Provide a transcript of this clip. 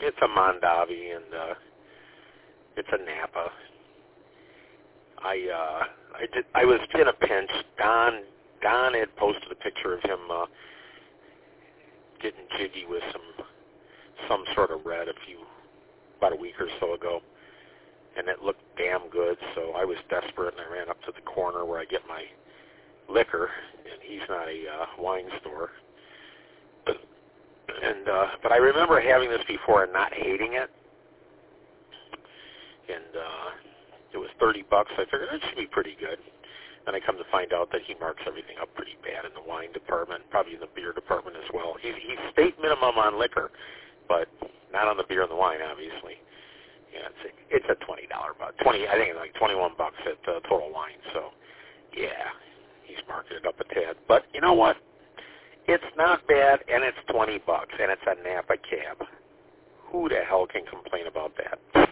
It's a Mondavi, and it's a Napa. I was in a pinch. Don had posted a picture of him getting jiggy with some sort of red about a week or so ago, and it looked damn good. So I was desperate, and I ran up to the corner where I get my liquor, and he's not a wine store. But I remember having this before and not hating it, and it was $30. I figured it should be pretty good. Then I come to find out that he marks everything up pretty bad in the wine department, probably in the beer department as well. He's state minimum on liquor, but not on the beer and the wine, obviously. Yeah, it's a $20 buck. I think it's like $21 at Total Wine. So, yeah, he's marked it up a tad. But you know what? It's not bad, and it's $20, and it's a Napa cab. Who the hell can complain about that?